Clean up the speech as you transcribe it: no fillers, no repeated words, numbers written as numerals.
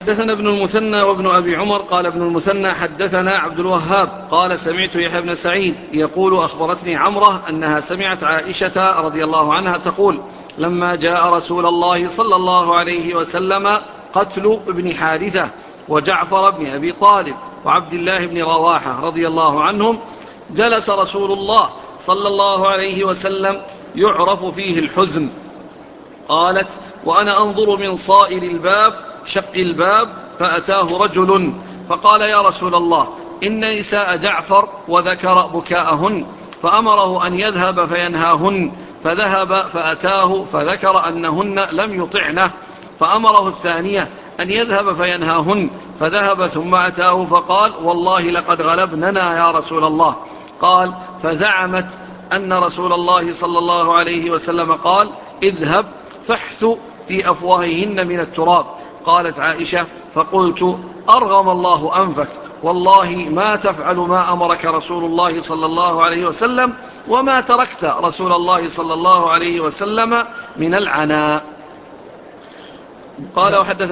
حدثنا ابن المثنى وابن أبي عمر قال ابن المثنى حدثنا عبد الوهاب قال سمعت يحيى بن سعيد يقول أخبرتني عمرة أنها سمعت عائشة رضي الله عنها تقول لما جاء رسول الله صلى الله عليه وسلم قتل ابن حارثة وجعفر بن أبي طالب وعبد الله بن رواحة رضي الله عنهم جلس رسول الله صلى الله عليه وسلم يعرف فيه الحزن. قالت وأنا أنظر من صائر الباب شق الباب فأتاه رجل فقال يا رسول الله إن نساء جعفر وذكر بكاءهن فأمره أن يذهب فينهاهن فذهب فأتاه فذكر أنهن لم يطعنه فأمره الثانية أن يذهب فينهاهن فذهب ثم أتاه فقال والله لقد غلبننا يا رسول الله. قال فزعمت أن رسول الله صلى الله عليه وسلم قال اذهب فاحث في أفواههن من التراب. قالت عائشة فقلت أرغم الله أنفك والله ما تفعل ما أمرك رسول الله صلى الله عليه وسلم وما تركت رسول الله صلى الله عليه وسلم من العناء. قال وحدث